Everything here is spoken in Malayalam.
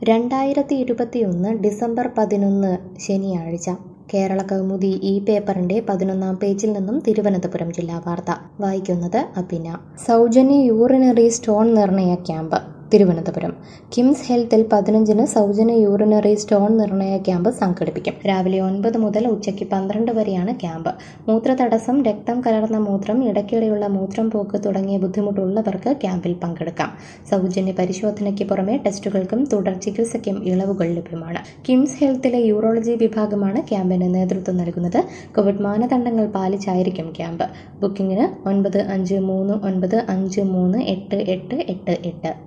2021 ഡിസംബർ 11 ശനിയാഴ്ച കേരളകൗമുദി ഈ പേപ്പറിന്റെ 11-ാം പേജിൽ നിന്നും തിരുവനന്തപുരം ജില്ലാ വാർത്ത വായിക്കുന്നത് അഭിന. സൗജന്യ യൂറിനറി സ്റ്റോൺ നിർണയ ക്യാമ്പ് തിരുവനന്തപുരം. കിംസ് ഹെൽത്തിൽ 15-ന് സൗജന്യ യൂറിനറി സ്റ്റോൺ നിർണയ ക്യാമ്പ് സംഘടിപ്പിക്കും. രാവിലെ 9 മുതൽ ഉച്ചയ്ക്ക് 12 വരെയാണ് ക്യാമ്പ്. മൂത്രതടസ്സം, രക്തം കലർന്ന മൂത്രം, ഇടയ്ക്കിടെയുള്ള മൂത്രം പോക്ക് തുടങ്ങിയ ബുദ്ധിമുട്ടുള്ളവർക്ക് ക്യാമ്പിൽ പങ്കെടുക്കാം. സൗജന്യ പരിശോധനയ്ക്ക് പുറമെ ടെസ്റ്റുകൾക്കും തുടർ ചികിത്സയ്ക്കും ഇളവുകൾ ലഭ്യമാണ്. കിംസ് ഹെൽത്തിലെ യൂറോളജി വിഭാഗമാണ് ക്യാമ്പിന് നേതൃത്വം നൽകുന്നത്. കോവിഡ് മാനദണ്ഡങ്ങൾ പാലിച്ചായിരിക്കും ക്യാമ്പ്. ബുക്കിംഗിന് 9539538888.